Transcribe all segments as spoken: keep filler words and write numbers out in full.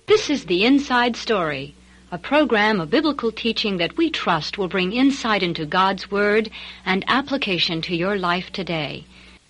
This is The Inside Story, a program of biblical teaching that we trust will bring insight into God's Word and application to your life today.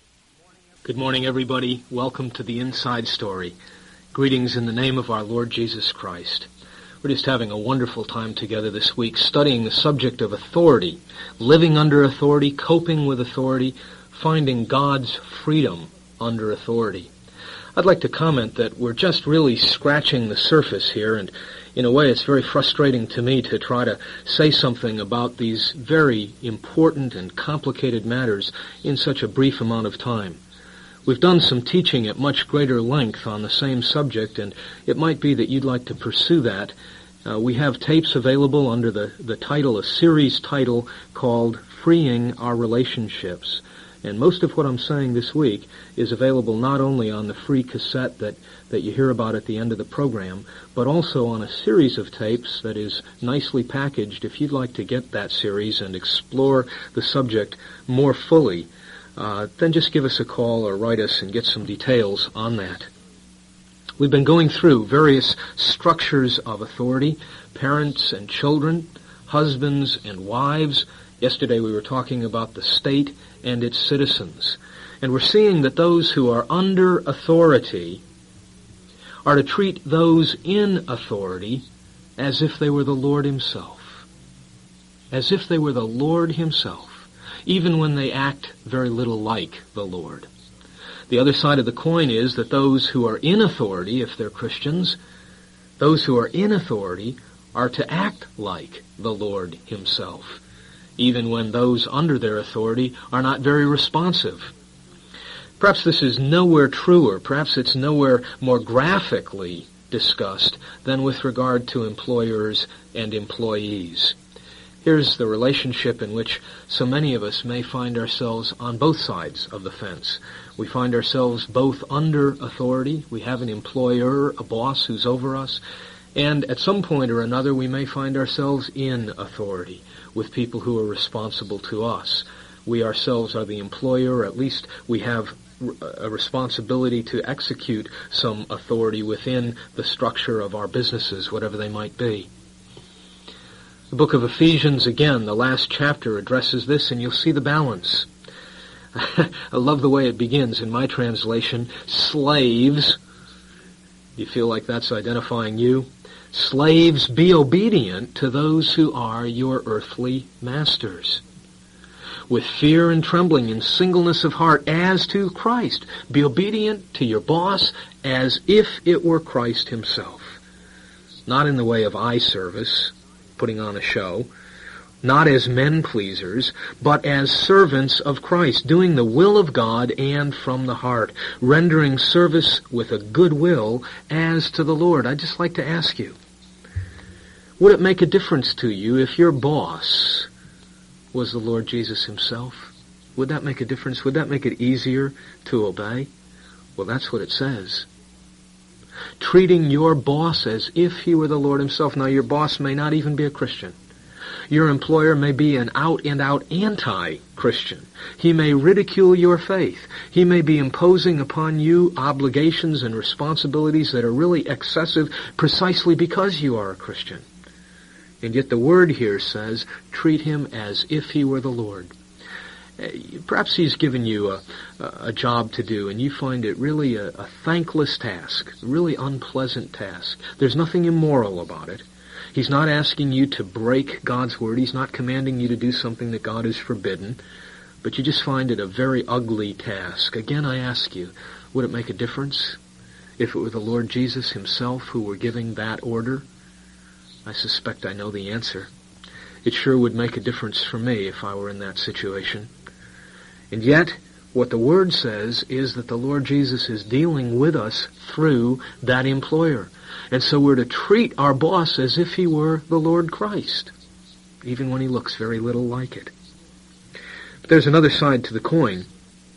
Good morning, everybody. Welcome to The Inside Story. Greetings in the name of our Lord Jesus Christ. We're just having a wonderful time together this week studying the subject of authority, living under authority, coping with authority, finding God's freedom under authority. I'd like to comment that we're just really scratching the surface here, and in a way it's very frustrating to me to try to say something about these very important and complicated matters in such a brief amount of time. We've done some teaching at much greater length on the same subject, and it might be that you'd like to pursue that. Uh, we have tapes available under the, the title, a series title called Freeing Our Relationships. And most of what I'm saying this week is available not only on the free cassette that, that you hear about at the end of the program, but also on a series of tapes that is nicely packaged. If you'd like to get that series and explore the subject more fully, uh, then just give us a call or write us and get some details on that. We've been going through various structures of authority, parents and children, husbands and wives. Yesterday we were talking about the state and its citizens. And we're seeing that those who are under authority are to treat those in authority as if they were the Lord Himself. As if they were the Lord Himself, even when they act very little like the Lord. The other side of the coin is that those who are in authority, if they're Christians, those who are in authority are to act like the Lord Himself, even when those under their authority are not very responsive. Perhaps this is nowhere truer, perhaps it's nowhere more graphically discussed than with regard to employers and employees. Here's the relationship in which so many of us may find ourselves on both sides of the fence. We find ourselves both under authority. We have an employer, a boss who's over us, and at some point or another we may find ourselves in authority with people who are responsible to us. We ourselves are the employer, or at least we have a responsibility to execute some authority within the structure of our businesses, whatever they might be. The book of Ephesians, again, the last chapter addresses this, and you'll see the balance. I love the way it begins in my translation. Slaves, do you feel like that's identifying you? Slaves, be obedient to those who are your earthly masters, with fear and trembling and singleness of heart as to Christ. Be obedient to your boss as if it were Christ Himself. Not in the way of eye service, putting on a show, not as men pleasers, but as servants of Christ, doing the will of God and from the heart, rendering service with a good will as to the Lord. I'd just like to ask you, would it make a difference to you if your boss was the Lord Jesus Himself? Would that make a difference? Would that make it easier to obey? Well, that's what it says. Treating your boss as if he were the Lord Himself. Now, your boss may not even be a Christian. Your employer may be an out-and-out anti-Christian. He may ridicule your faith. He may be imposing upon you obligations and responsibilities that are really excessive precisely because you are a Christian. And yet the word here says, treat him as if he were the Lord. Perhaps he's given you a, a job to do, and you find it really a, a thankless task, a really unpleasant task. There's nothing immoral about it. He's not asking you to break God's word. He's not commanding you to do something that God has forbidden. But you just find it a very ugly task. Again, I ask you, would it make a difference if it were the Lord Jesus Himself who were giving that order? I suspect I know the answer. It sure would make a difference for me if I were in that situation. And yet, what the Word says is that the Lord Jesus is dealing with us through that employer. And so we're to treat our boss as if he were the Lord Christ, even when he looks very little like it. But there's another side to the coin.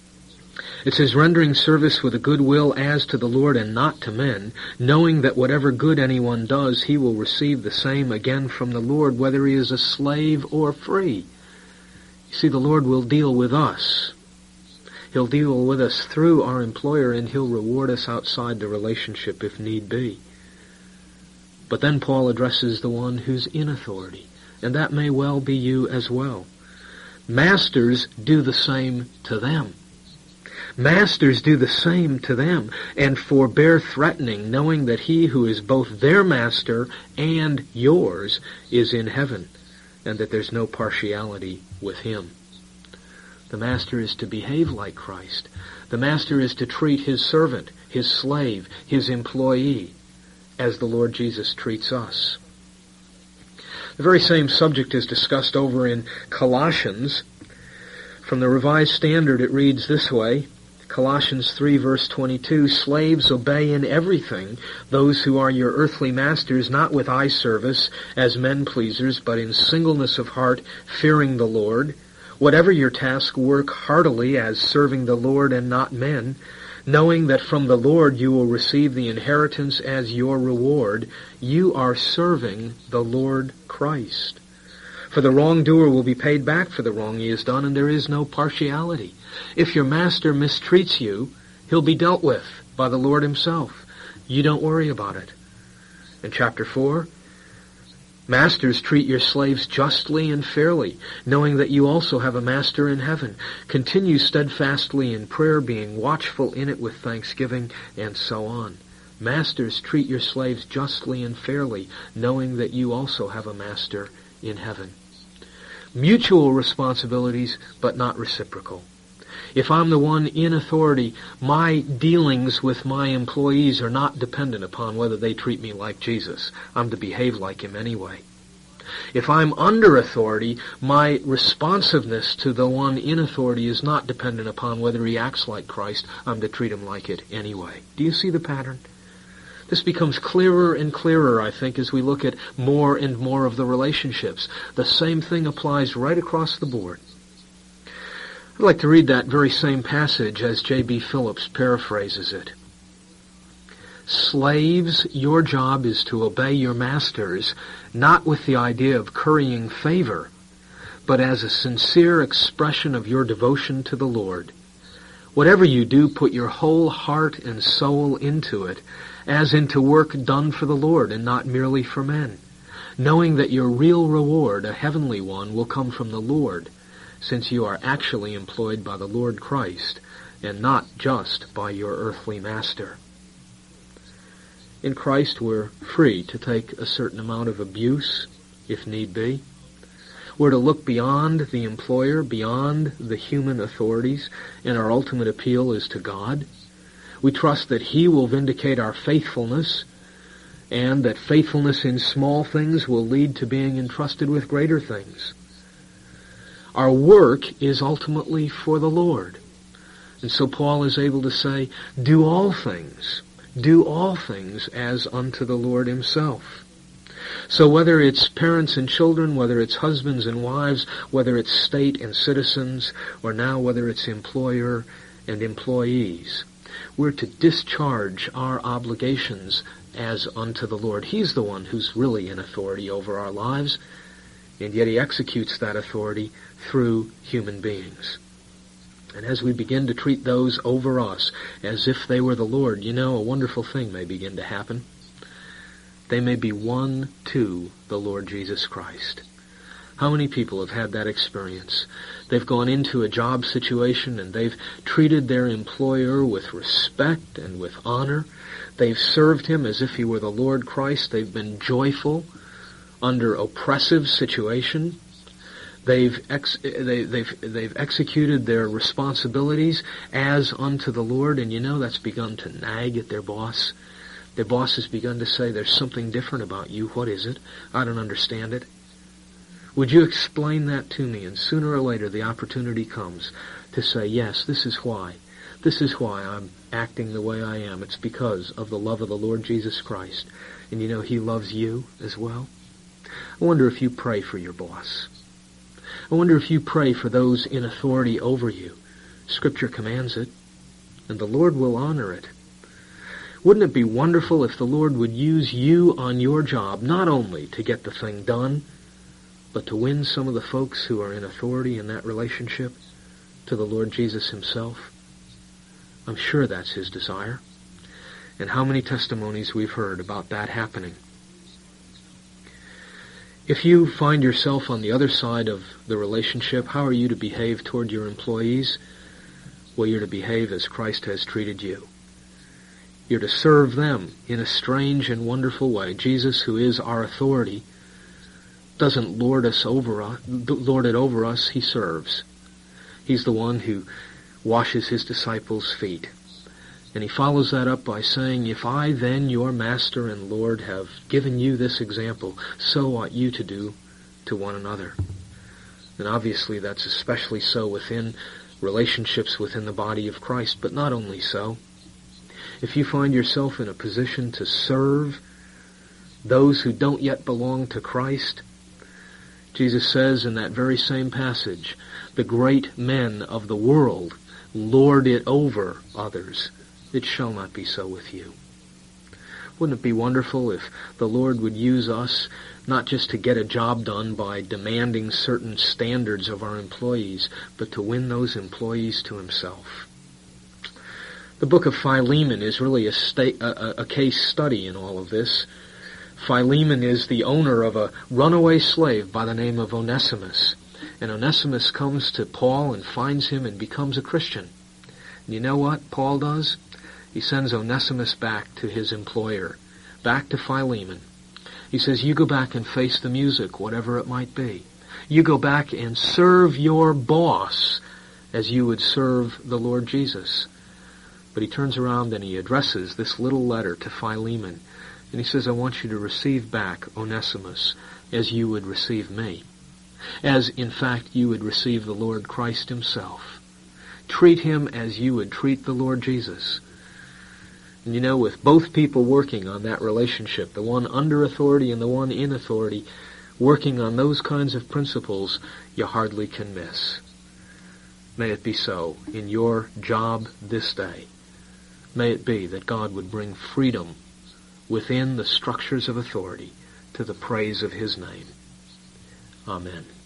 It says, rendering service with a good will as to the Lord and not to men, knowing that whatever good anyone does, he will receive the same again from the Lord, whether he is a slave or free. You see, the Lord will deal with us. He'll deal with us through our employer, and He'll reward us outside the relationship if need be. But then Paul addresses the one who's in authority, and that may well be you as well. Masters do the same to them. Masters do the same to them, and forbear threatening, knowing that he who is both their master and yours is in heaven, and that there's no partiality with him. The master is to behave like Christ. The master is to treat his servant, his slave, his employee, as the Lord Jesus treats us. The very same subject is discussed over in Colossians. From the Revised Standard it reads this way, Colossians three verse twenty-two, Slaves, obey in everything those who are your earthly masters, not with eye service as men pleasers, but in singleness of heart, fearing the Lord. Whatever your task, work heartily as serving the Lord and not men, knowing that from the Lord you will receive the inheritance as your reward. You are serving the Lord Christ. For the wrongdoer will be paid back for the wrong he has done, and there is no partiality. If your master mistreats you, he'll be dealt with by the Lord himself. You don't worry about it. In chapter four, Masters, treat your slaves justly and fairly, knowing that you also have a master in heaven. Continue steadfastly in prayer, being watchful in it with thanksgiving, and so on. Masters, treat your slaves justly and fairly, knowing that you also have a master in heaven. Mutual responsibilities, but not reciprocal. If I'm the one in authority, my dealings with my employees are not dependent upon whether they treat me like Jesus. I'm to behave like him anyway. If I'm under authority, my responsiveness to the one in authority is not dependent upon whether he acts like Christ. I'm to treat him like it anyway. Do you see the pattern? This becomes clearer and clearer, I think, as we look at more and more of the relationships. The same thing applies right across the board. I'd like to read that very same passage as J B Phillips paraphrases it. Slaves, your job is to obey your masters, not with the idea of currying favor, but as a sincere expression of your devotion to the Lord. Whatever you do, put your whole heart and soul into it, as into work done for the Lord and not merely for men, knowing that your real reward, a heavenly one, will come from the Lord, since you are actually employed by the Lord Christ and not just by your earthly master. In Christ we're free to take a certain amount of abuse, if need be. We're to look beyond the employer, beyond the human authorities, and our ultimate appeal is to God. We trust that he will vindicate our faithfulness, and that faithfulness in small things will lead to being entrusted with greater things. Our work is ultimately for the Lord. And so Paul is able to say, do all things, do all things as unto the Lord himself. So whether it's parents and children, whether it's husbands and wives, whether it's state and citizens, or now whether it's employer and employees, we're to discharge our obligations as unto the Lord. He's the one who's really in authority over our lives, and yet he executes that authority through human beings. And as we begin to treat those over us as if they were the Lord, you know, a wonderful thing may begin to happen. They may be won to the Lord Jesus Christ. How many people have had that experience? They've gone into a job situation and they've treated their employer with respect and with honor. They've served him as if he were the Lord Christ. They've been joyful under oppressive situation. They've ex- they, they've they've executed their responsibilities as unto the Lord, and you know that's begun to nag at their boss. Their boss has begun to say, there's something different about you. What is it? I don't understand it. Would you explain that to me? And sooner or later the opportunity comes to say, yes, this is why. This is why I'm acting the way I am. It's because of the love of the Lord Jesus Christ. And you know, he loves you as well. I wonder if you pray for your boss. I wonder if you pray for those in authority over you. Scripture commands it, and the Lord will honor it. Wouldn't it be wonderful if the Lord would use you on your job, not only to get the thing done, but to win some of the folks who are in authority in that relationship to the Lord Jesus himself? I'm sure that's his desire. And how many testimonies we've heard about that happening. If you find yourself on the other side of the relationship, how are you to behave toward your employees? Well, you're to behave as Christ has treated you. You're to serve them in a strange and wonderful way. Jesus, who is our authority, doesn't lord us over us, lord it over us. He serves. He's the one who washes his disciples' feet. And he follows that up by saying, if I then, your master and Lord, have given you this example, so ought you to do to one another. And obviously that's especially so within relationships within the body of Christ, but not only so. If you find yourself in a position to serve those who don't yet belong to Christ, Jesus says in that very same passage, the great men of the world lord it over others. It shall not be so with you. Wouldn't it be wonderful if the Lord would use us not just to get a job done by demanding certain standards of our employees, but to win those employees to himself? The book of Philemon is really a, sta- a, a case study in all of this. Philemon is the owner of a runaway slave by the name of Onesimus. And Onesimus comes to Paul and finds him and becomes a Christian. And you know what Paul does? He sends Onesimus back to his employer, back to Philemon. He says, you go back and face the music, whatever it might be. You go back and serve your boss as you would serve the Lord Jesus. But he turns around and he addresses this little letter to Philemon. And he says, I want you to receive back Onesimus as you would receive me. As, in fact, you would receive the Lord Christ himself. Treat him as you would treat the Lord Jesus. And you know, with both people working on that relationship, the one under authority and the one in authority, working on those kinds of principles, you hardly can miss. May it be so in your job this day. May it be that God would bring freedom within the structures of authority to the praise of his name. Amen.